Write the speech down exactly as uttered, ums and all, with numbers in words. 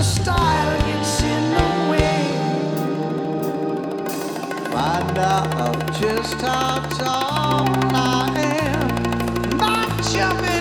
style gets in the way. Find out just how tall I am. Not jumping.